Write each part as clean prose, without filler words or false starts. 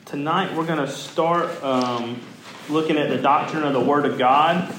Tonight we're going to start looking at the doctrine of the Word of God.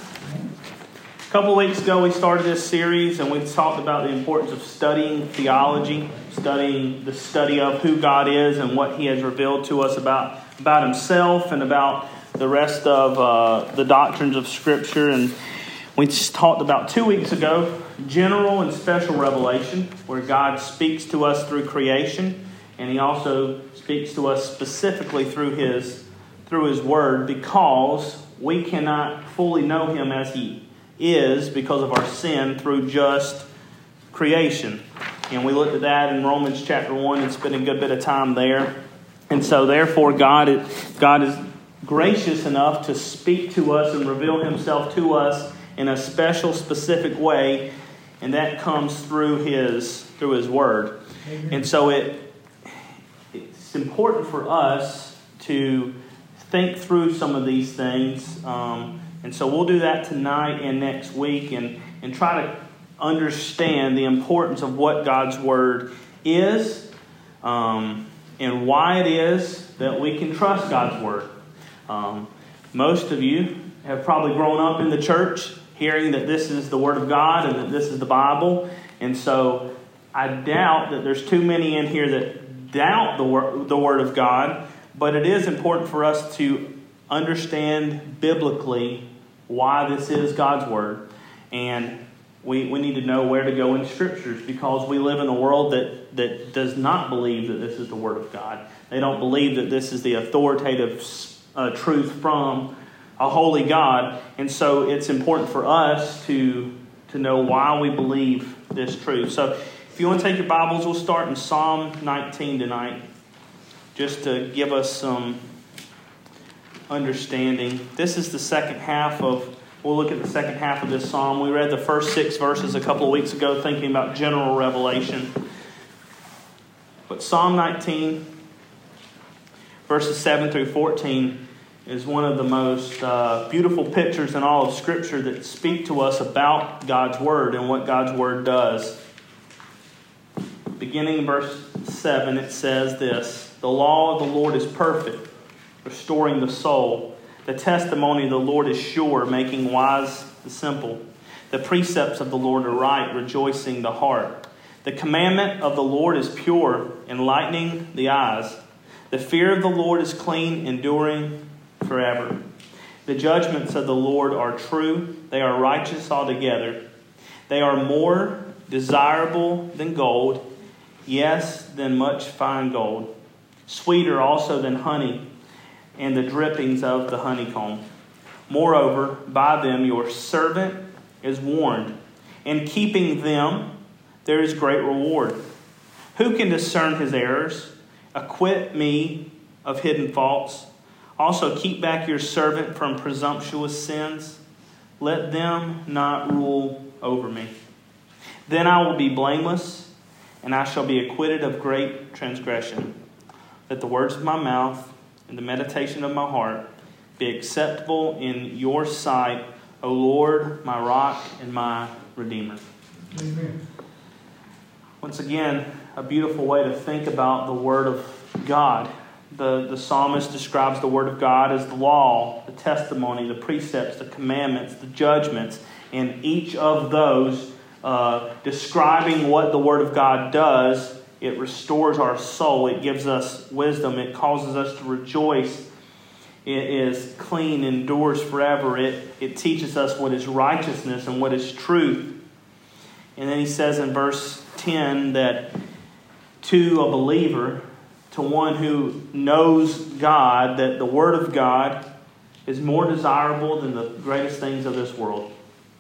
A couple of weeks ago we started this series and we talked about the importance of studying theology, studying the study of who God is and what He has revealed to us about Himself and about the rest of the doctrines of Scripture. And we just talked about 2 weeks ago, general and special revelation, where God speaks to us through creation, and He also speaks to us specifically through His Word, because we cannot fully know Him as He is because of our sin through just creation. And we looked at that in Romans chapter 1 and spent a good bit of time there. And so therefore God is gracious enough to speak to us and reveal Himself to us in a special, specific way, and that comes through His Word. Amen. And so it's important for us to think through some of these things. And so we'll do that tonight and next week and try to understand the importance of what God's Word is and why it is that we can trust God's Word. Most of you have probably grown up in the church hearing that this is the Word of God and that this is the Bible. And so I doubt that there's too many in here that doubt the Word of God. But it is important for us to understand biblically why this is God's Word. And we need to know where to go in Scriptures, because we live in a world that does not believe that this is the Word of God. They don't believe that this is the authoritative truth from a holy God. And so it's important for us to know why we believe this truth. So if you want to take your Bibles, we'll start in Psalm 19 tonight, just to give us some understanding. This is the second half we'll look at the second half of this psalm. We read the first 6 verses a couple of weeks ago, thinking about general revelation. But Psalm 19, verses 7 through 14, is one of the most beautiful pictures in all of Scripture that speak to us about God's Word and what God's Word does. Beginning in verse 7, it says this: "The law of the Lord is perfect, restoring the soul. The testimony of the Lord is sure, making wise the simple. The precepts of the Lord are right, rejoicing the heart. The commandment of the Lord is pure, enlightening the eyes. The fear of the Lord is clean, enduring forever. The judgments of the Lord are true, they are righteous altogether. They are more desirable than gold, yes, than much fine gold. Sweeter also than honey, and the drippings of the honeycomb. Moreover, by them your servant is warned. In keeping them there is great reward. Who can discern his errors? Acquit me of hidden faults. Also keep back your servant from presumptuous sins. Let them not rule over me. Then I will be blameless, and I shall be acquitted of great transgression. Let the words of my mouth and the meditation of my heart be acceptable in your sight, O Lord, my rock and my redeemer." Amen. Once again, a beautiful way to think about the Word of God. The psalmist describes the Word of God as the law, the testimony, the precepts, the commandments, the judgments, and each of those describing what the Word of God does. It restores our soul. It gives us wisdom. It causes us to rejoice. It is clean, endures forever. It teaches us what is righteousness and what is truth. And then he says in verse 10 that to a believer, to one who knows God, that the Word of God is more desirable than the greatest things of this world.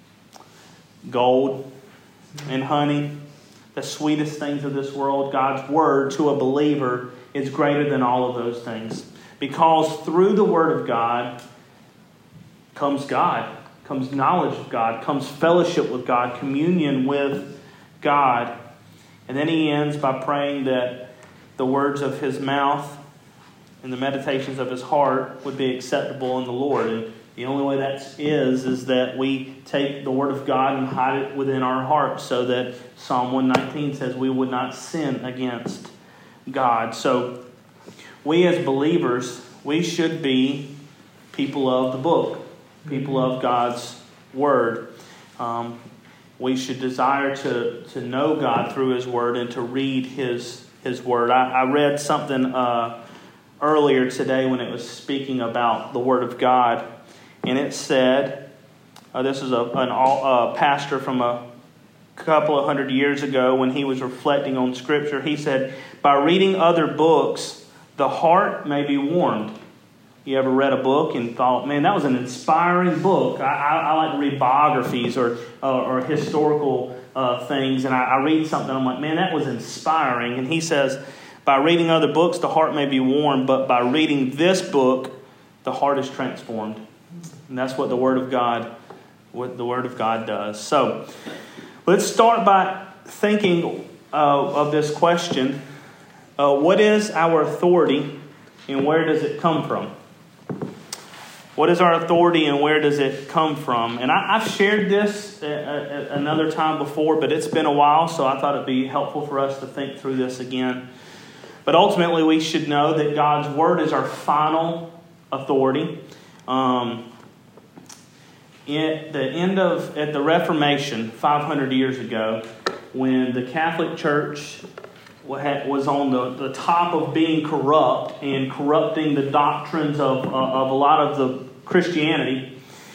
Gold and honey, the sweetest things of this world. God's Word to a believer is greater than all of those things. Because through the Word of God comes God, comes knowledge of God, comes fellowship with God, communion with God. And then he ends by praying that the words of his mouth and the meditations of his heart would be acceptable in the Lord. And the only way that is that we take the Word of God and hide it within our hearts, so that Psalm 119 says we would not sin against God. So we as believers, we should be people of the book, people of God's Word. We should desire to know God through His Word and to read His Word. I read something earlier today when it was speaking about the Word of God, and it said, this is a pastor from a couple of 100 years ago when he was reflecting on Scripture. He said, by reading other books, the heart may be warmed. You ever read a book and thought, man, that was an inspiring book. I like to read biographies or historical things, and I read something, I'm like, man, that was inspiring. And he says, by reading other books, the heart may be warmed, but by reading this book, the heart is transformed. And that's what the Word of God does. So let's start by thinking of this question. What is our authority and where does it come from? What is our authority and where does it come from? And I've shared this another time before, but it's been a while, so I thought it'd be helpful for us to think through this again. But ultimately, we should know that God's Word is our final authority. At the Reformation, 500 years ago, when the Catholic Church was on the top of being corrupt and corrupting the doctrines of a lot of the Christianity,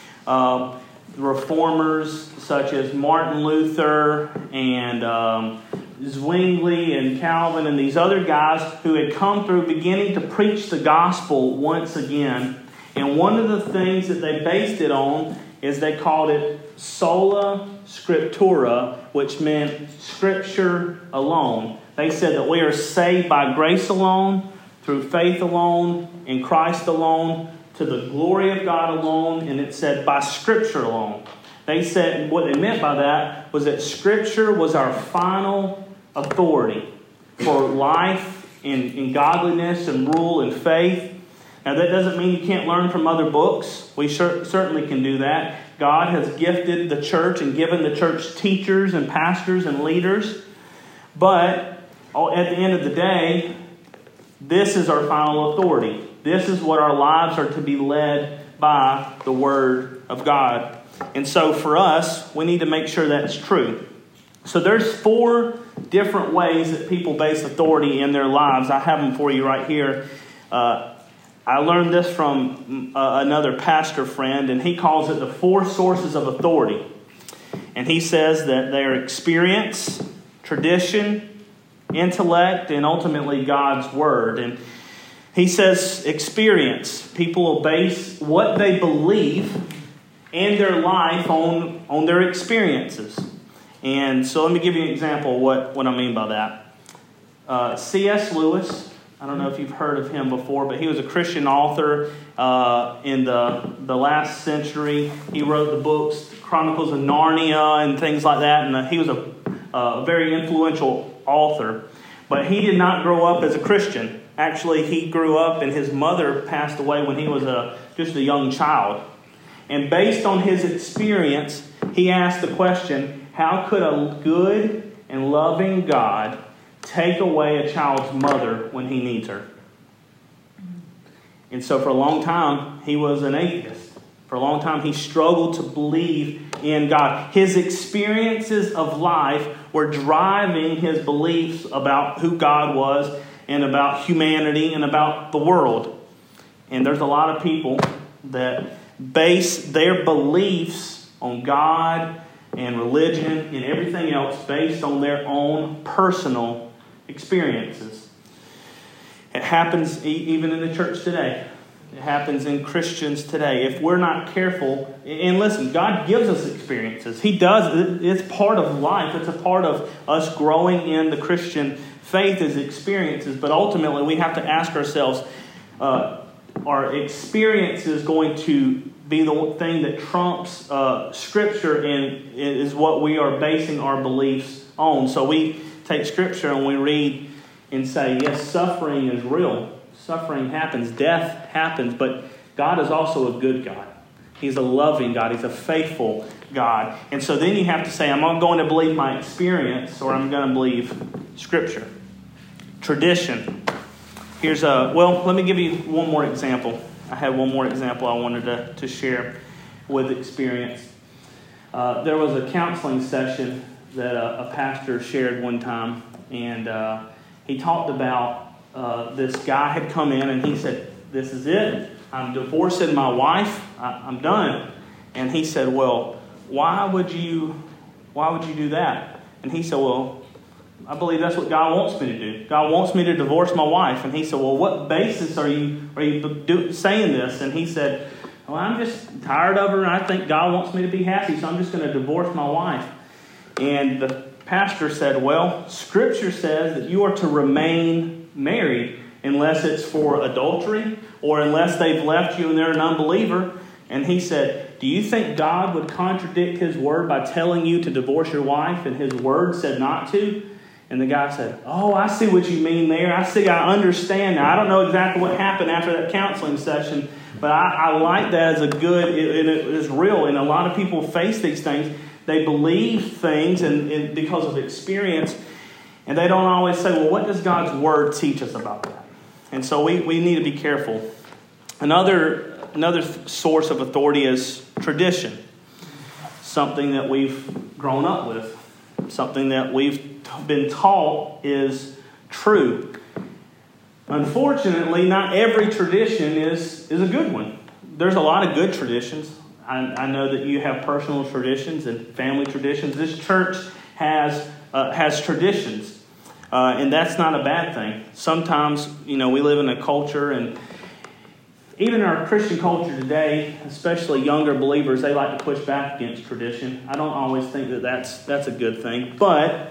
reformers such as Martin Luther and Zwingli and Calvin and these other guys who had come through beginning to preach the gospel once again. And one of the things that they based it on is they called it sola scriptura, which meant Scripture alone. They said that we are saved by grace alone, through faith alone, in Christ alone, to the glory of God alone, and it said by Scripture alone. They said what they meant by that was that Scripture was our final authority for life in godliness and rule and faith. Now that doesn't mean you can't learn from other books. We certainly can do that. God has gifted the church and given the church teachers and pastors and leaders. But at the end of the day, this is our final authority. This is what our lives are to be led by the Word of God. And so for us, we need to make sure that's true. So there's 4 different ways that people base authority in their lives. I have them for you right here. I learned this from another pastor friend, and he calls it the 4 sources of authority. And he says that they're experience, tradition, intellect, and ultimately God's Word. And he says experience. People will base what they believe and their life on their experiences. And so let me give you an example of what I mean by that. C.S. Lewis, I don't know if you've heard of him before, but he was a Christian author in the last century. He wrote the books Chronicles of Narnia and things like that, and he was a very influential author. But he did not grow up as a Christian. Actually, he grew up and his mother passed away when he was just a young child. And based on his experience, he asked the question, how could a good and loving God take away a child's mother when he needs her? And so for a long time, he was an atheist. For a long time, he struggled to believe in God. His experiences of life were driving his beliefs about who God was and about humanity and about the world. And there's a lot of people that base their beliefs on God and religion and everything else based on their own personal experiences. It happens even in the church today. It happens in Christians today. If we're not careful, and listen, God gives us experiences. He does. It's part of life. It's a part of us growing in the Christian faith as experiences. But ultimately, we have to ask ourselves, are experiences going to be the thing that trumps Scripture and is what we are basing our beliefs on? So we take Scripture and we read and say, yes, suffering is real. Suffering happens. Death happens. But God is also a good God. He's a loving God. He's a faithful God. And so then you have to say, I'm going to believe my experience or I'm going to believe Scripture. Tradition. Let me give you one more example. I had one more example I wanted to share with experience. There was a counseling session that a pastor shared one time, and he talked about this guy had come in and he said, "This is it. I'm divorcing my wife. I'm done." And he said, "Well, why would you do that?" And he said, "Well, I believe that's what God wants me to do. God wants me to divorce my wife." And he said, "Well, what basis are you saying this?" And he said, "Well, I'm just tired of her, and I think God wants me to be happy, so I'm just going to divorce my wife." And the pastor said, "Well, Scripture says that you are to remain married unless it's for adultery or unless they've left you and they're an unbeliever." And he said, "Do you think God would contradict His word by telling you to divorce your wife and His word said not to?" And the guy said, "Oh, I see what you mean there. I understand now. I don't know exactly what happened after that counseling session, but I like that as a good, and it is real." And a lot of people face these things. They believe things and because of experience, and they don't always say, "Well, what does God's word teach us about that?" And so we need to be careful. Another source of authority is tradition. Something that we've grown up with. Something that we've been taught is true. Unfortunately, not every tradition is a good one. There's a lot of good traditions. I know that you have personal traditions and family traditions. This church has traditions, and that's not a bad thing. Sometimes, we live in a culture, and even our Christian culture today, especially younger believers, they like to push back against tradition. I don't always think that that's a good thing. But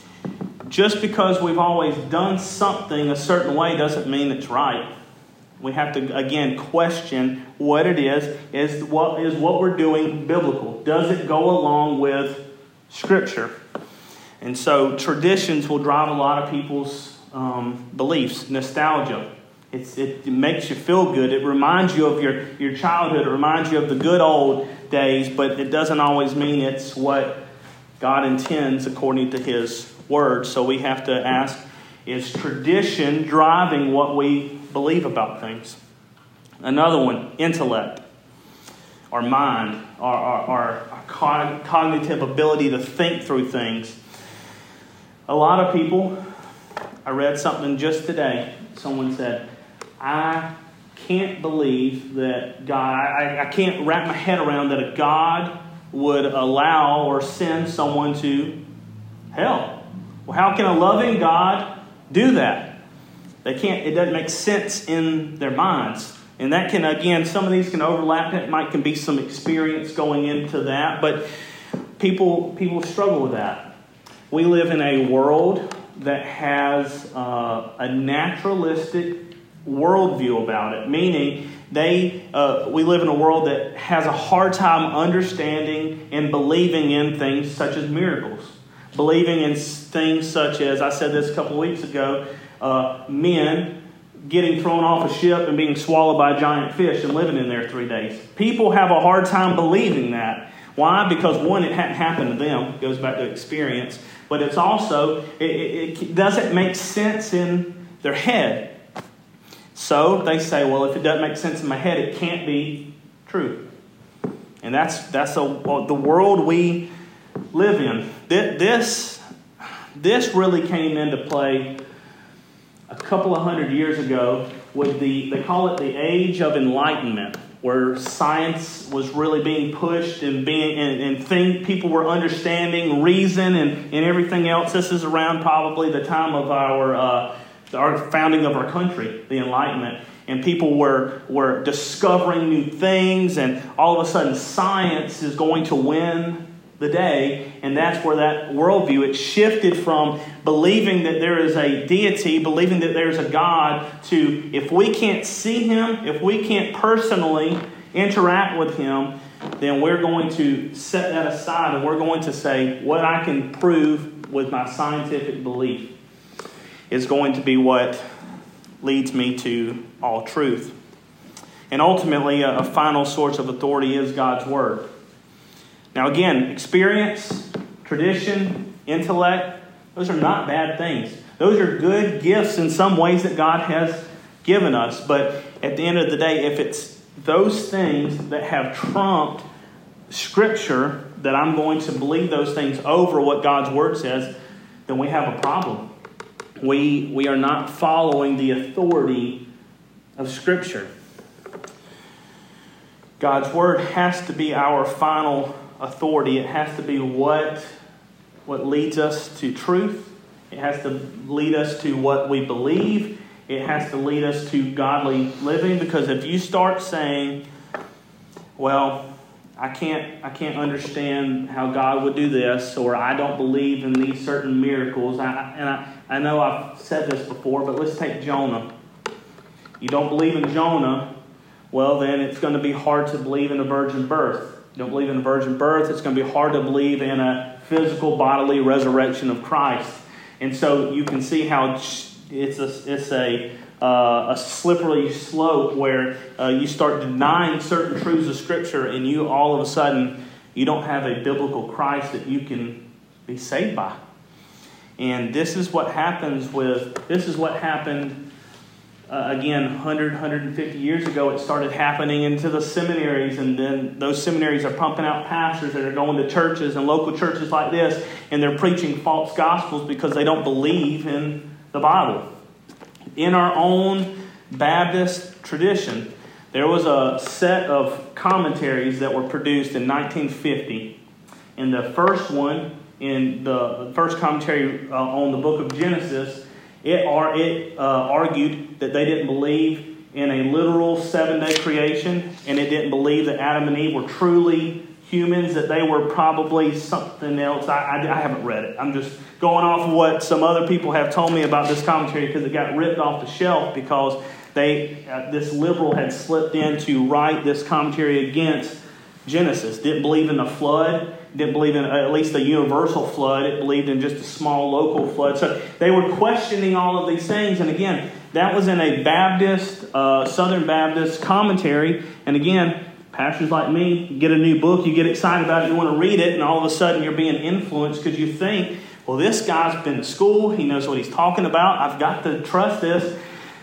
just because we've always done something a certain way doesn't mean it's right. We have to, again, question what it is. Is what we're doing biblical? Does it go along with Scripture? And so traditions will drive a lot of people's beliefs. Nostalgia. It makes you feel good. It reminds you of your childhood. It reminds you of the good old days, but it doesn't always mean it's what God intends according to His Word. So we have to ask, is tradition driving what we believe about things? Another one, intellect, our mind, our cognitive ability to think through things. A lot of people, I read something just today. Someone said, "I can't believe that God, I can't wrap my head around that a God would allow or send someone to hell. Well, how can a loving God do that?" They can't. It doesn't make sense in their minds. And that can, again, some of these can overlap. It can be some experience going into that. But people struggle with that. We live in a world that has a naturalistic worldview about it, meaning we live in a world that has a hard time understanding and believing in things such as miracles, believing in things such as, I said this a couple of weeks ago, men getting thrown off a ship and being swallowed by a giant fish and living in there 3 days. People have a hard time believing that. Why? Because one, it hadn't happened to them. It goes back to experience. But it's also, it doesn't make sense in their head. So they say, well, if it doesn't make sense in my head, it can't be true. And that's the world we live in. This really came into play a couple of hundred years ago with they call it the Age of Enlightenment, where science was really being pushed and people were understanding reason and everything else. This is around probably the time of our founding of our country, the Enlightenment. And people were discovering new things, and all of a sudden science is going to win the day. And that's where that worldview, it shifted from believing that there is a deity, believing that there's a God, to if we can't see Him, if we can't personally interact with Him, then we're going to set that aside and we're going to say what I can prove with my scientific belief is going to be what leads me to all truth. And ultimately, a final source of authority is God's Word. Now again, experience, tradition, intellect, those are not bad things. Those are good gifts in some ways that God has given us. But at the end of the day, if it's those things that have trumped Scripture, that I'm going to believe those things over what God's Word says, then we have a problem. We are not following the authority of Scripture. God's Word has to be our final authority. It has to be what leads us to truth. It has to lead us to what we believe. It has to lead us to godly living. Because if you start saying, well, I can't understand how God would do this, or I don't believe in these certain miracles. I know I've said this before, but let's take Jonah. You don't believe in Jonah, well, then it's going to be hard to believe in a virgin birth. You don't believe in a virgin birth, it's going to be hard to believe in a physical bodily resurrection of Christ. And so you can see how it's a slippery slope where you start denying certain truths of Scripture, and you all of a sudden you don't have a biblical Christ that you can be saved by. And this is what happened again 150 years ago. It started happening into the seminaries, and then those seminaries are pumping out pastors that are going to churches and local churches like this, and they're preaching false gospels because they don't believe in the Bible. In our own Baptist tradition, there was a set of commentaries that were produced in 1950. And the first one, in the first commentary on the book of Genesis, it argued that they didn't believe in a literal 7-day creation, and it didn't believe that Adam and Eve were truly humans, that they were probably something else. I haven't read it. I'm just going off of what some other people have told me about this commentary, because it got ripped off the shelf because this liberal had slipped in to write this commentary against Genesis. Didn't believe in the flood. Didn't believe in at least the universal flood. It believed in just a small local flood. So they were questioning all of these things. And again, that was in a Baptist, Southern Baptist commentary. And again, pastors like me, you get a new book, you get excited about it, you want to read it, and all of a sudden you're being influenced because you think, well, this guy's been to school, he knows what he's talking about, I've got to trust this.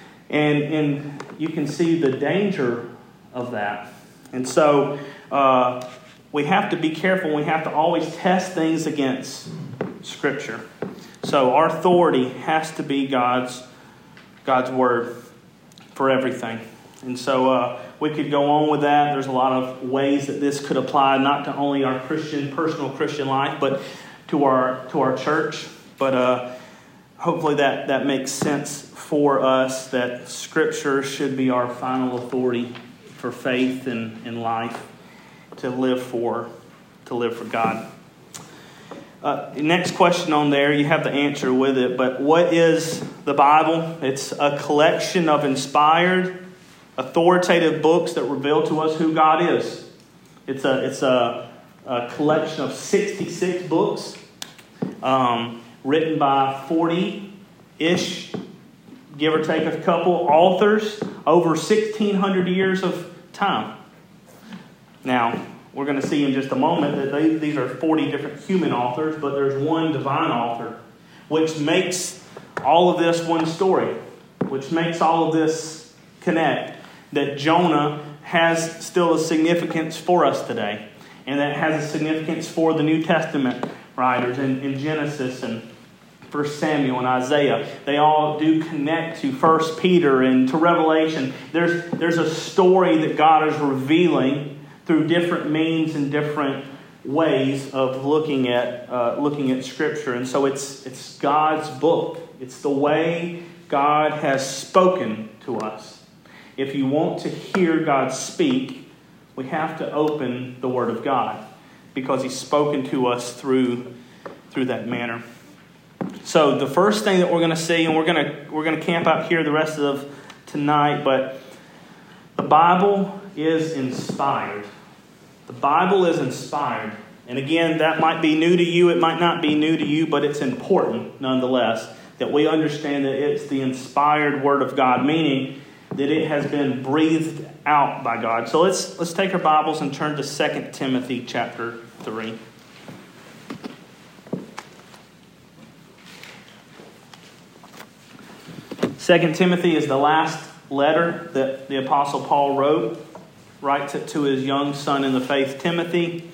And you can see the danger of that. And so we have to be careful. We have to always test things against Scripture. So our authority has to be God's Word for everything. And so we could go on with that. There's a lot of ways that this could apply, not to only our personal Christian life, but to our church. But hopefully that makes sense for us, that Scripture should be our final authority for faith and life, to live for God. Next question on there, you have the answer with it, but what is the Bible? It's a collection of inspired, authoritative books that reveal to us who God is. It's a collection of 66 books written by 40-ish, give or take a couple, authors over 1,600 years of time. Now, we're going to see in just a moment that these are 40 different human authors, but there's one divine author, which makes all of this one story, which makes all of this connect, that Jonah has still a significance for us today, and that has a significance for the New Testament writers in Genesis and 1 Samuel and Isaiah. They all do connect to 1 Peter and to Revelation. There's a story that God is revealing through different means and different ways of looking at Scripture. And so it's God's book. It's the way God has spoken to us. If you want to hear God speak, we have to open the Word of God, because He's spoken to us through that manner. So the first thing that we're going to see, and we're going to camp out here the rest of tonight, but the Bible is inspired. The Bible is inspired. And again, that might be new to you, it might not be new to you, but it's important nonetheless that we understand that it's the inspired Word of God, meaning that it has been breathed out by God. So let's take our Bibles and turn to 2 Timothy chapter 3. 2 Timothy is the last letter that the Apostle Paul writes it to his young son in the faith, Timothy.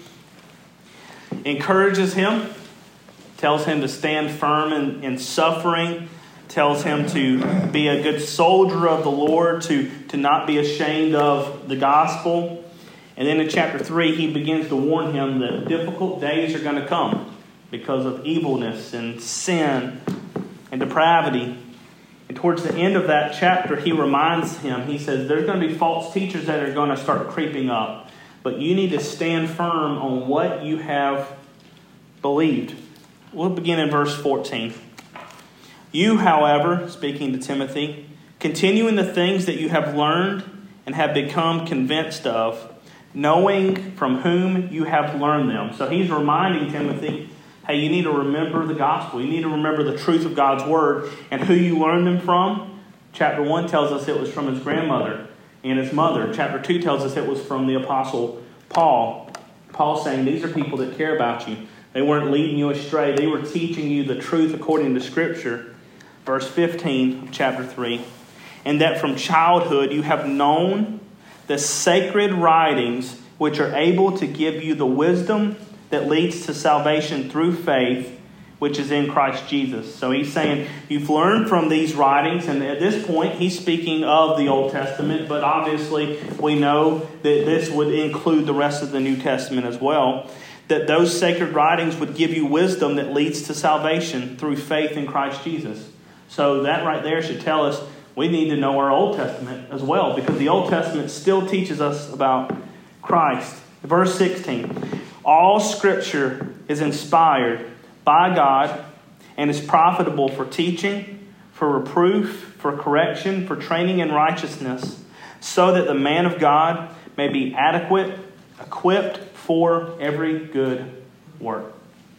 Encourages him, tells him to stand firm in suffering, tells him to be a good soldier of the Lord, to not be ashamed of the gospel. And then in chapter 3, he begins to warn him that difficult days are going to come because of evilness and sin and depravity. And towards the end of that chapter, he reminds him, he says, there's going to be false teachers that are going to start creeping up. But you need to stand firm on what you have believed. We'll begin in verse 14. You, however, speaking to Timothy, continue in the things that you have learned and have become convinced of, knowing from whom you have learned them. So he's reminding Timothy, hey, you need to remember the gospel. You need to remember the truth of God's word and who you learned them from. Chapter 1 tells us it was from his grandmother and his mother. Chapter 2 tells us it was from the Apostle Paul. Paul's saying these are people that care about you. They weren't leading you astray. They were teaching you the truth according to Scripture. Verse 15 of chapter 3. And that from childhood you have known the sacred writings which are able to give you the wisdom that leads to salvation through faith, which is in Christ Jesus. So he's saying you've learned from these writings, and at this point he's speaking of the Old Testament, but obviously we know that this would include the rest of the New Testament as well, that those sacred writings would give you wisdom that leads to salvation through faith in Christ Jesus. So that right there should tell us we need to know our Old Testament as well, because the Old Testament still teaches us about Christ. Verse 16, all Scripture is inspired by God and is profitable for teaching, for reproof, for correction, for training in righteousness, so that the man of God may be adequate, equipped for every good work.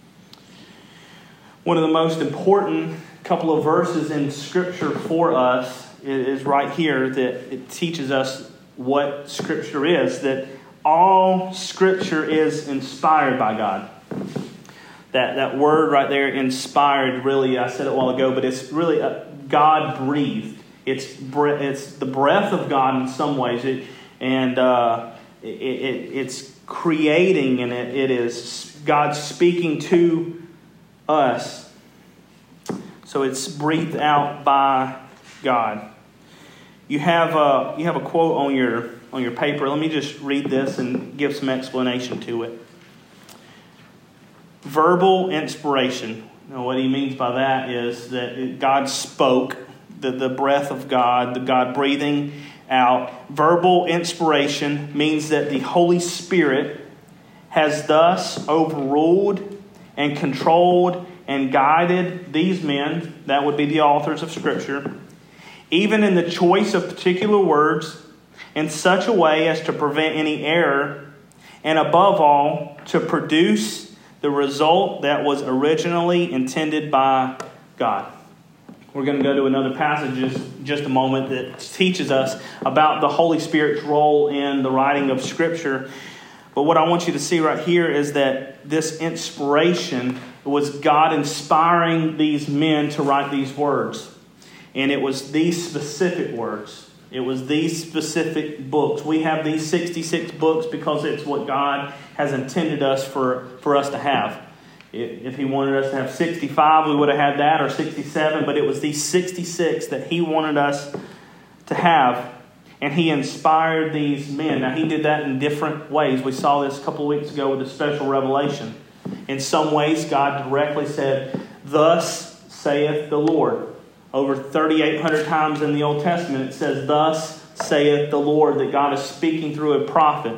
One of the most important couple of verses in Scripture for us is right here, that it teaches us what Scripture is, that all Scripture is inspired by God. That word right there, inspired, really, I said it a while ago, but it's really God-breathed. It's the breath of God in some ways. It's creating, and it is God speaking to us. So it's breathed out by God. You have a quote on your paper. Let me just read this and give some explanation to it. Verbal inspiration. Now, what he means by that is that God spoke, the breath of God, the God breathing out. Verbal inspiration means that the Holy Spirit has thus overruled and controlled and guided these men, that would be the authors of Scripture, even in the choice of particular words, in such a way as to prevent any error, and above all, to produce the result that was originally intended by God. We're going to go to another passage in just a moment that teaches us about the Holy Spirit's role in the writing of Scripture. But what I want you to see right here is that this inspiration was God inspiring these men to write these words. And it was these specific words. It was these specific books. We have these 66 books because it's what God has intended us for us to have. If He wanted us to have 65, we would have had that, or 67. But it was these 66 that He wanted us to have. And He inspired these men. Now, He did that in different ways. We saw this a couple of weeks ago with a special revelation. In some ways, God directly said, "Thus saith the Lord." Over 3,800 times in the Old Testament, it says, "Thus saith the Lord," that God is speaking through a prophet.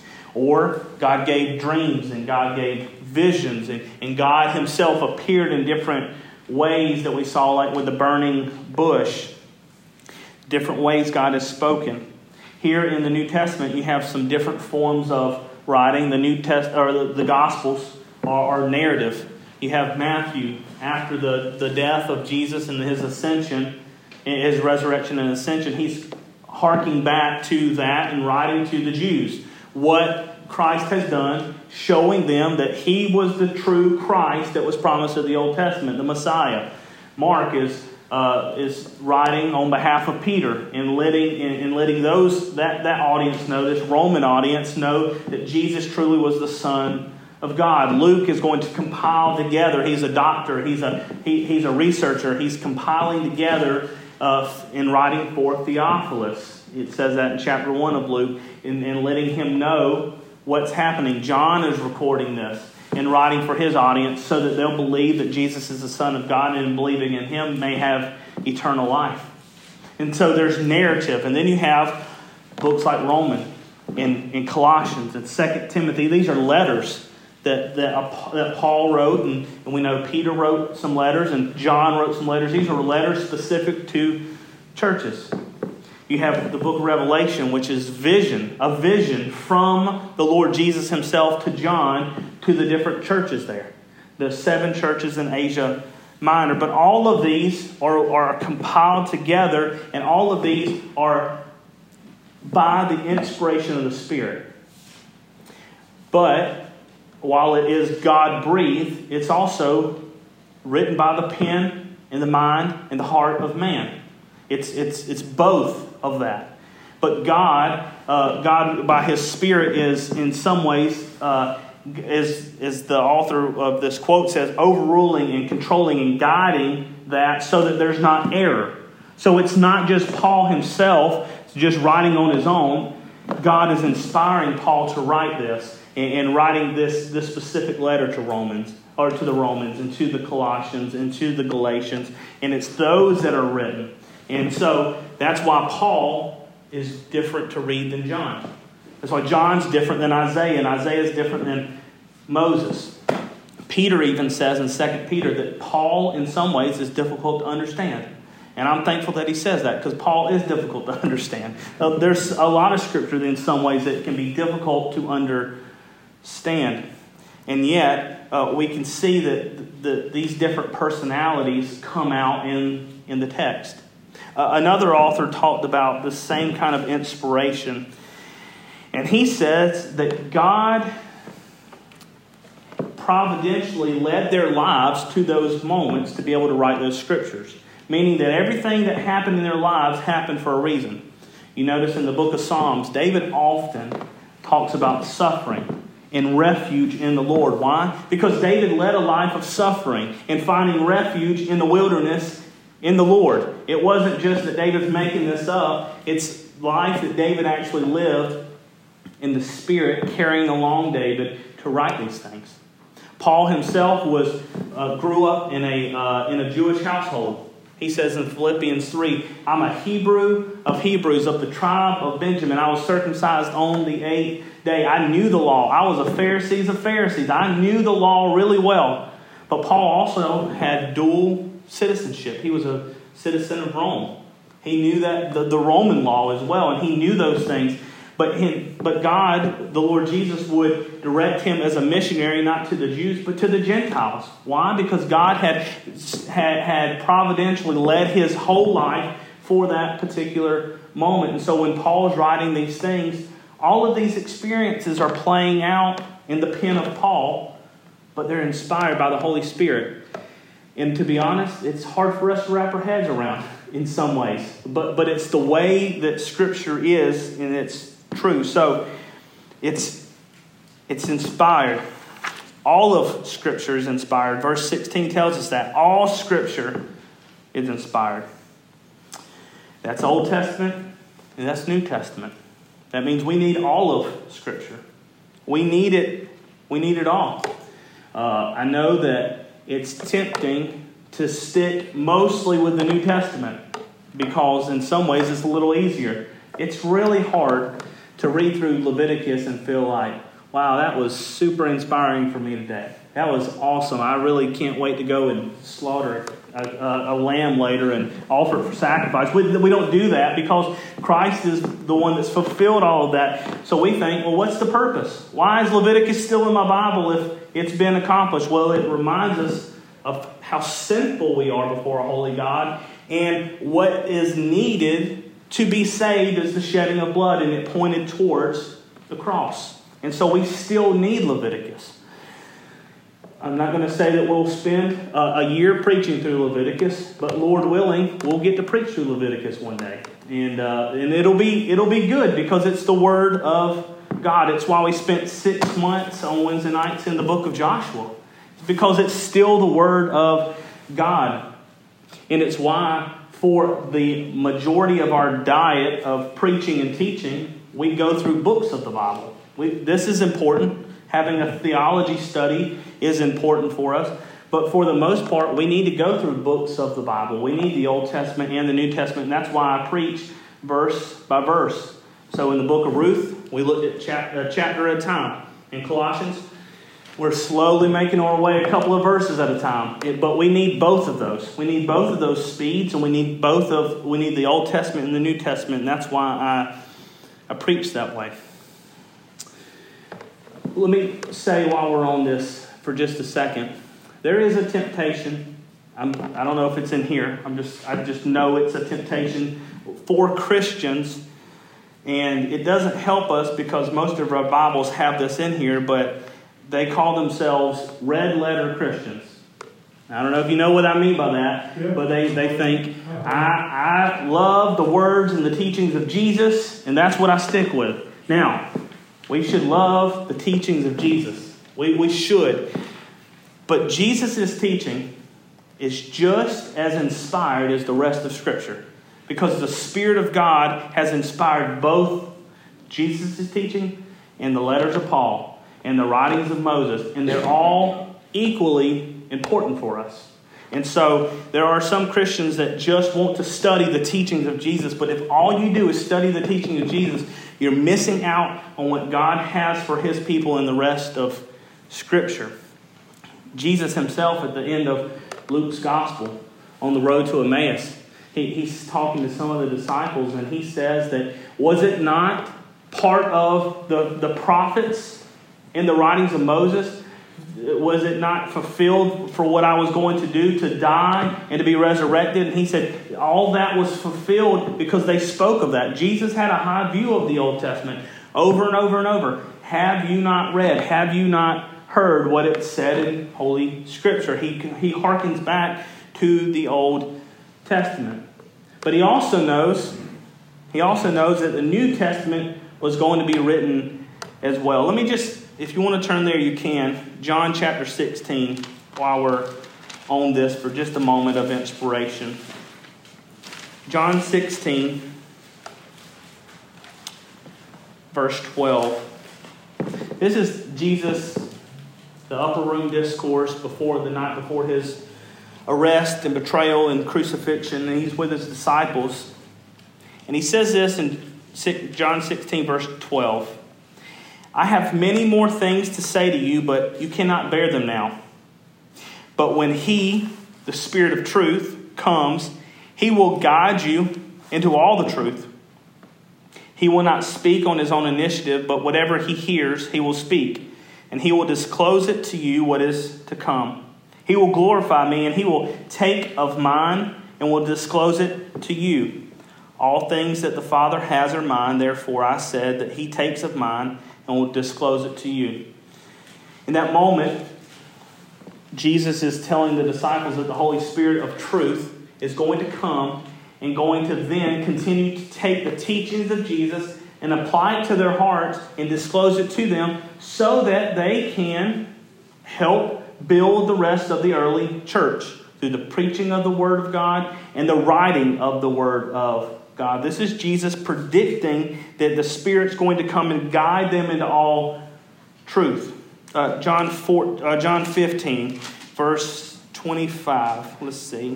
Or God gave dreams and God gave visions, and God Himself appeared in different ways that we saw, like with the burning bush. Different ways God has spoken. Here in the New Testament, you have some different forms of writing. The Gospels are narrative. You have Matthew, after the death of Jesus and His ascension, His resurrection and ascension, he's harking back to that and writing to the Jews what Christ has done, showing them that He was the true Christ that was promised in the Old Testament, the Messiah. Mark is is writing on behalf of Peter and letting that audience know, this Roman audience know that Jesus truly was the Son of God. Luke is going to compile together. He's a doctor. He's a researcher. He's compiling together in writing for Theophilus. It says that in chapter 1 of Luke, and letting him know what's happening. John is recording this and writing for his audience so that they'll believe that Jesus is the Son of God, and in believing in him may have eternal life. And so there's narrative. And then you have books like Romans and Colossians and 2 Timothy. These are letters that Paul wrote, and we know Peter wrote some letters, and John wrote some letters. These are letters specific to churches. You have the book of Revelation, which is a vision from the Lord Jesus himself to John to the different churches there. The 7 churches in Asia Minor. But all of these are compiled together, and all of these are by the inspiration of the Spirit. But while it is God-breathed, it's also written by the pen and the mind and the heart of man. It's both of that. But God by His Spirit is in some ways, as the author of this quote says, overruling and controlling and guiding that so that there's not error. So it's not just Paul himself just writing on his own. God is inspiring Paul to write this and writing this specific letter to Romans, or to the Romans and to the Colossians and to the Galatians. And it's those that are written. And so that's why Paul is different to read than John. That's why John's different than Isaiah, and Isaiah is different than Moses. Peter even says in 2 Peter that Paul, in some ways, is difficult to understand. And I'm thankful that he says that, because Paul is difficult to understand. There's a lot of scripture in some ways that can be difficult to understand. And yet, we can see that these different personalities come out in the text. Another author talked about the same kind of inspiration. And he says that God providentially led their lives to those moments to be able to write those scriptures. Meaning that everything that happened in their lives happened for a reason. You notice in the book of Psalms, David often talks about suffering and refuge in the Lord. Why? Because David led a life of suffering and finding refuge in the wilderness in the Lord. It wasn't just that David's making this up. It's life that David actually lived in the Spirit, carrying along David to write these things. Paul himself grew up in a Jewish household. He says in Philippians 3, I'm a Hebrew of Hebrews, of the tribe of Benjamin. I was circumcised on the 8th day. I knew the law. I was a Pharisee of Pharisees. I knew the law really well. But Paul also had dual citizenship. He was a citizen of Rome. He knew that the Roman law as well, and he knew those things. But God, the Lord Jesus, would direct him as a missionary not to the Jews but to the Gentiles. Why? Because God had providentially led his whole life for that particular moment. And so when Paul is writing these things, all of these experiences are playing out in the pen of Paul, but they're inspired by the Holy Spirit. And to be honest, it's hard for us to wrap our heads around in some ways. But it's the way that Scripture is, and it's true. So it's inspired. All of Scripture is inspired. Verse 16 tells us that all Scripture is inspired. That's Old Testament and that's New Testament. That means we need all of Scripture. We need it. We need it all. I know that it's tempting to stick mostly with the New Testament because in some ways it's a little easier. It's really hard to read through Leviticus and feel like, wow, that was super inspiring for me today. That was awesome. I really can't wait to go and slaughter a lamb later and offer it for sacrifice. We don't do that because Christ is the one that's fulfilled all of that. So we think, well, what's the purpose? Why is Leviticus still in my Bible if it's been accomplished? Well, it reminds us of how sinful we are before a holy God, and what is needed to be saved is the shedding of blood, and it pointed towards the cross. And so we still need Leviticus. I'm not going to say that we'll spend a year preaching through Leviticus, but Lord willing, we'll get to preach through Leviticus one day. And it'll be good because it's the Word of God. It's why we spent 6 months on Wednesday nights in the book of Joshua. It's because it's still the Word of God. And it's why for the majority of our diet of preaching and teaching, we go through books of the Bible. This is important. Having a theology study is important for us. But for the most part, we need to go through books of the Bible. We need the Old Testament and the New Testament. And that's why I preach verse by verse. So in the book of Ruth, we looked at chapter at a time. In Colossians, we're slowly making our way a couple of verses at a time. But we need both of those. We need both of those speeds, and we need the Old Testament and the New Testament. And that's why I preach that way. Let me say while we're on this for just a second, there is a temptation. I don't know if it's in here. I just know it's a temptation for Christians, and it doesn't help us because most of our Bibles have this in here, but they call themselves red letter Christians. I don't know if you know what I mean by that, but they think, I love the words and the teachings of Jesus, and that's what I stick with. Now, we should love the teachings of Jesus. We should. But Jesus' teaching is just as inspired as the rest of Scripture. Because the Spirit of God has inspired both Jesus' teaching and the letters of Paul and the writings of Moses. And they're all equally important for us. And so there are some Christians that just want to study the teachings of Jesus. But if all you do is study the teachings of Jesus, you're missing out on what God has for His people in the rest of Scripture. Jesus himself at the end of Luke's Gospel on the road to Emmaus, he's talking to some of the disciples, and he says that, was it not part of the prophets in the writings of Moses? Was it not fulfilled for what I was going to do, to die and to be resurrected? And he said all that was fulfilled because they spoke of that. Jesus had a high view of the Old Testament over and over and over. Have you not read? Have you not heard what it said in Holy Scripture? He harkens back to the Old Testament. But he also knows that the New Testament was going to be written as well. Let me just, if you want to turn there, you can. John chapter 16, while we're on this for just a moment of inspiration. John 16, verse 12. This is Jesus, the upper room discourse the night before his arrest and betrayal and crucifixion. And he's with his disciples. And he says this in John 16, verse 12. I have many more things to say to you, but you cannot bear them now. But when He, the Spirit of truth, comes, He will guide you into all the truth. He will not speak on His own initiative, but whatever He hears, He will speak. And He will disclose it to you what is to come. He will glorify Me, and He will take of mine and will disclose it to you. All things that the Father has are mine, therefore I said that He takes of mine and will disclose it to you. In that moment, Jesus is telling the disciples that the Holy Spirit of truth is going to come and going to then continue to take the teachings of Jesus and apply it to their hearts and disclose it to them so that they can help build the rest of the early church through the preaching of the Word of God and the writing of the Word of God. This is Jesus predicting that the Spirit's going to come and guide them into all truth. John 15, verse 25. Let's see.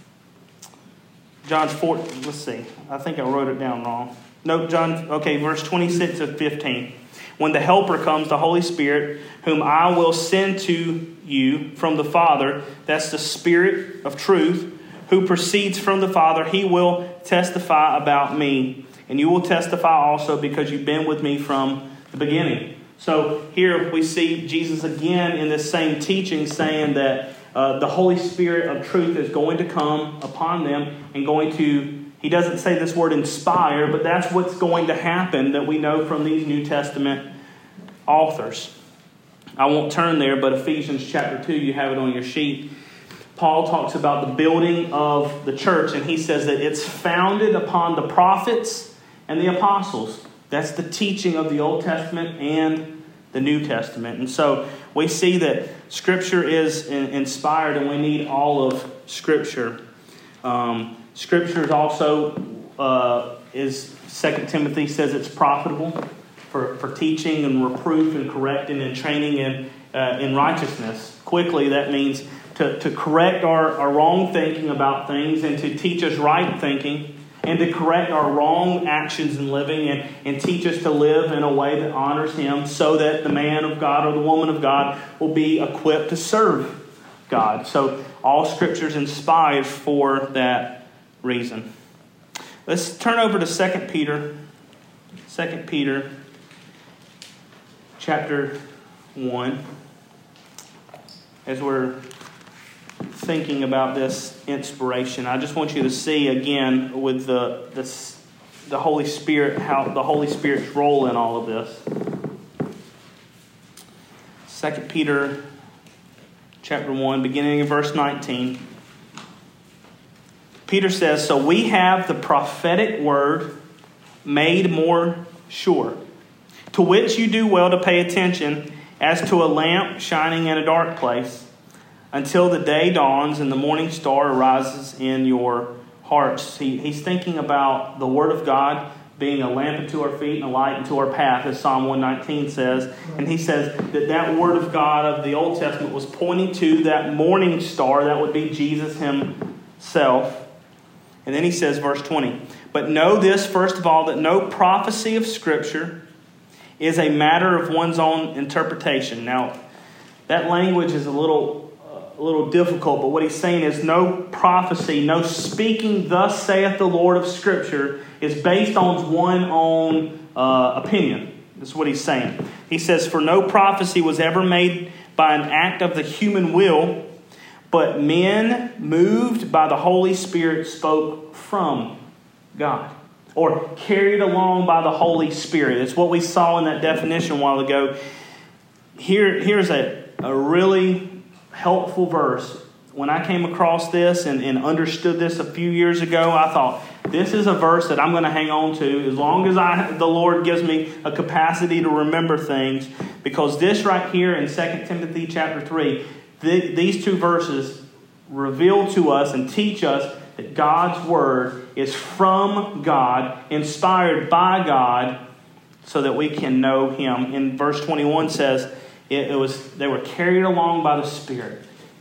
John 4, let's see. I think I wrote it down wrong. No, verse 26 of 15. When the Helper comes, the Holy Spirit, whom I will send to you from the Father, that's the Spirit of truth, who proceeds from the Father, He will testify about Me. And you will testify also because you've been with Me from the beginning. So here we see Jesus again in this same teaching saying that the Holy Spirit of truth is going to come upon them and going to, he doesn't say this word inspire, but that's what's going to happen that we know from these New Testament authors. I won't turn there, but Ephesians chapter 2, you have it on your sheet. Paul talks about the building of the church, and he says that it's founded upon the prophets and the apostles. That's the teaching of the Old Testament and the New Testament. And so we see that Scripture is inspired, and we need all of Scripture. Scripture is also, is 2 Timothy says it's profitable for teaching and reproof and correcting and training in righteousness. Quickly, that means to correct our wrong thinking about things and to teach us right thinking and to correct our wrong actions in living and teach us to live in a way that honors Him so that the man of God or the woman of God will be equipped to serve God. So all Scripture is inspired for that reason. Let's turn over to 2 Peter. 2 Peter chapter 1. As we're thinking about this inspiration, I just want you to see again with the Holy Spirit, how the Holy Spirit's role in all of this. 2 Peter chapter 1, beginning in verse 19. Peter says, "So we have the prophetic word made more sure, to which you do well to pay attention as to a lamp shining in a dark place, until the day dawns and the morning star arises in your hearts." He's thinking about the Word of God being a lamp unto our feet and a light unto our path, as Psalm 119 says. And he says that Word of God of the Old Testament was pointing to that morning star. That would be Jesus Himself. And then he says, verse 20, "But know this, first of all, that no prophecy of Scripture is a matter of one's own interpretation." Now, that language is a little difficult, but what he's saying is no prophecy, no speaking, "Thus saith the Lord" of Scripture is based on one's own opinion. That's what he's saying. He says, "For no prophecy was ever made by an act of the human will, but men moved by the Holy Spirit spoke from God," or carried along by the Holy Spirit. It's what we saw in that definition a while ago. Here's a really helpful verse. When I came across this and understood this a few years ago, I thought, this is a verse that I'm going to hang on to as long as the Lord gives me a capacity to remember things. Because this right here in 2 Timothy chapter 3, these two verses reveal to us and teach us that God's Word is from God, inspired by God, so that we can know Him. In verse 21 says, they were carried along by the Spirit,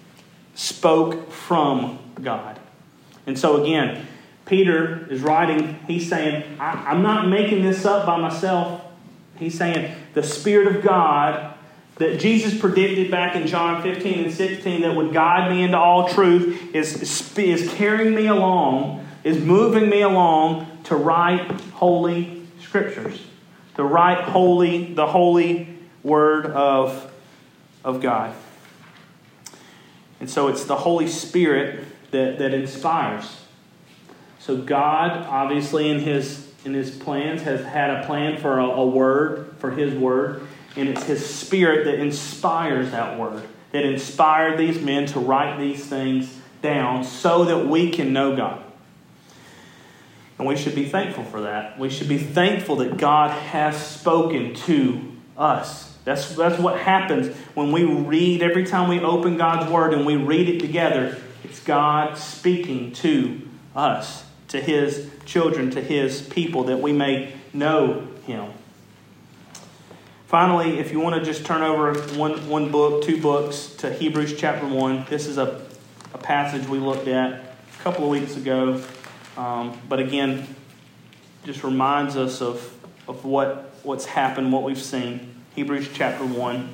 spoke from God. And so again, Peter is writing, he's saying, I'm not making this up by myself. He's saying the Spirit of God that Jesus predicted back in John 15 and 16 that would guide me into all truth is carrying me along, is moving me along to write holy Scriptures, to write the holy Word of God. And so it's the Holy Spirit that inspires. So God, obviously in His plans, has had a plan for a word, for His Word. And it's His Spirit that inspires that Word, that inspired these men to write these things down so that we can know God. And we should be thankful for that. We should be thankful that God has spoken to us. That's what happens when we read, every time we open God's Word and we read it together, it's God speaking to us, to His children, to His people, that we may know Him. Finally, if you want to just turn over one book, two books, to Hebrews chapter 1. This is a passage we looked at a couple of weeks ago. But again, just reminds us of what's happened, what we've seen. Hebrews chapter 1.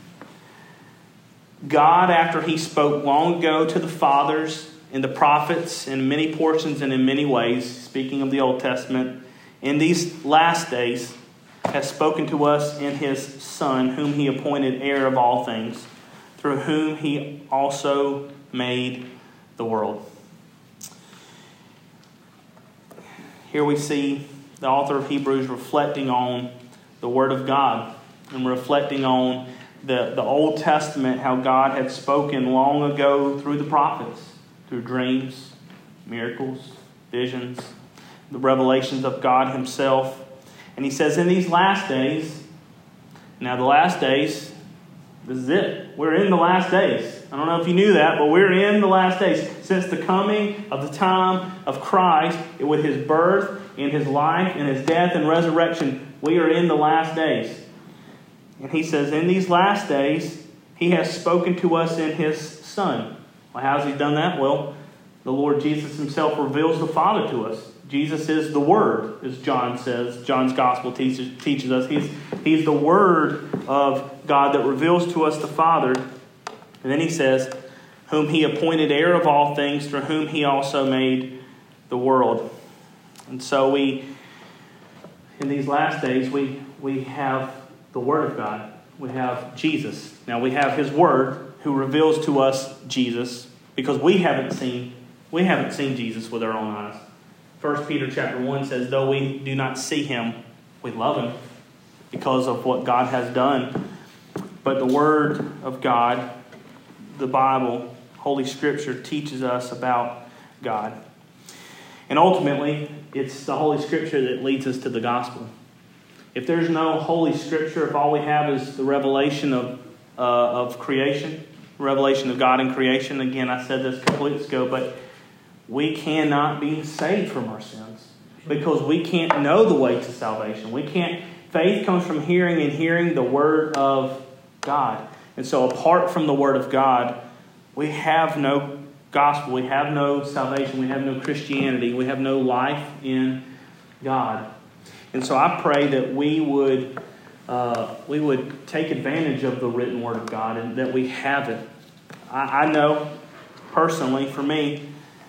God, after He spoke long ago to the fathers and the prophets in many portions and in many ways, speaking of the Old Testament, in these last days, has spoken to us in His Son, whom He appointed heir of all things, through whom He also made the world. Here we see the author of Hebrews reflecting on the Word of God and reflecting on the Old Testament, how God had spoken long ago through the prophets, through dreams, miracles, visions, the revelations of God himself. And he says, in these last days, now the last days, this is it. We're in the last days. I don't know if you knew that, but we're in the last days. Since the coming of the time of Christ, with his birth and his life and his death and resurrection, we are in the last days. And he says, in these last days, he has spoken to us in his Son. Well, how has he done that? Well, the Lord Jesus himself reveals the Father to us. Jesus is the Word, as John says. John's Gospel teaches us. He's the Word of God that reveals to us the Father. And then he says, whom he appointed heir of all things, through whom he also made the world. And so in these last days, we have the Word of God. We have Jesus. Now we have his Word, who reveals to us Jesus, because we haven't seen Jesus with our own eyes. 1 Peter chapter 1 says, though we do not see him, we love him because of what God has done. But the Word of God, the Bible, Holy Scripture, teaches us about God. And ultimately, it's the Holy Scripture that leads us to the gospel. If there's no Holy Scripture, if all we have is the revelation of creation, revelation of God in creation, again, I said this a couple weeks ago, but we cannot be saved from our sins because we can't know the way to salvation. Faith comes from hearing, and hearing the Word of God. And so apart from the Word of God, we have no gospel, we have no salvation, we have no Christianity, we have no life in God. And so I pray that we would take advantage of the written Word of God, and that we have it. I know personally, for me,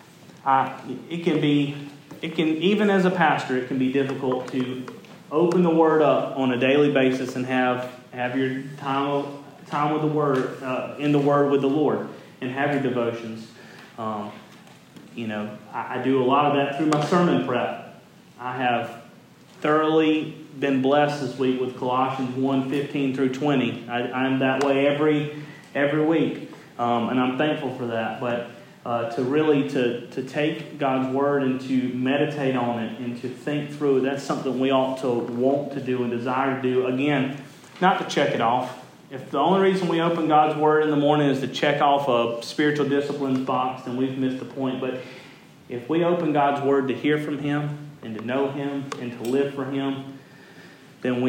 it can even as a pastor, it can be difficult to open the Word up on a daily basis and have your time with the Word, in the Word with the Lord, and have your devotions. I do a lot of that through my sermon prep. I have thoroughly been blessed this week with Colossians 1:15 through 20. I'm that way every week, and I'm thankful for that. But to take God's Word and to meditate on it and to think through it, that's something we ought to want to do and desire to do. Again, not to check it off. If the only reason we open God's Word in the morning is to check off a spiritual disciplines box, then we've missed the point. But if we open God's Word to hear from him and to know him and to live for him, then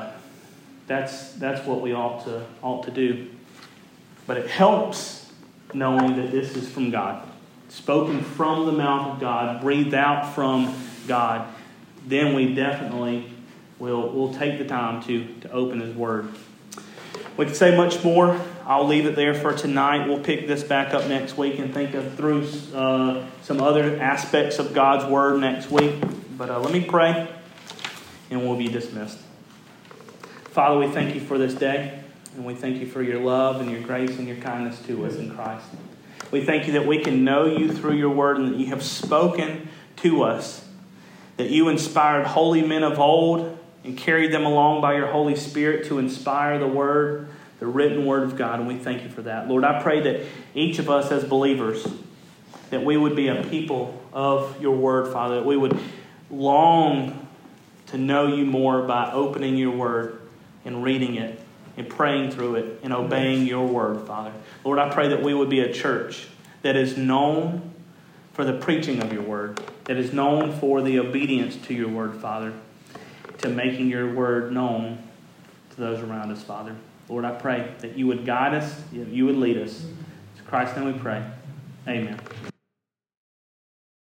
that's what we ought to do. But it helps knowing that this is from God, spoken from the mouth of God, breathed out from God. Then we definitely will take the time to open his Word. We could say much more. I'll leave it there for tonight. We'll pick this back up next week and think through some other aspects of God's Word next week. But let me pray, and we'll be dismissed. Father, we thank you for this day, and we thank you for your love and your grace and your kindness to us in Christ. We thank you that we can know you through your Word, and that you have spoken to us, that you inspired holy men of old and carried them along by your Holy Spirit to inspire the Word, the written Word of God, and we thank you for that. Lord, I pray that each of us as believers, that we would be a people of your Word, Father, that we would long to know you more by opening your Word and reading it and praying through it and obeying your Word, Father. Lord, I pray that we would be a church that is known for the preaching of your Word, that is known for the obedience to your Word, Father, to making your Word known to those around us, Father. Lord, I pray that you would guide us, you would lead us. In Christ's name we pray. Amen.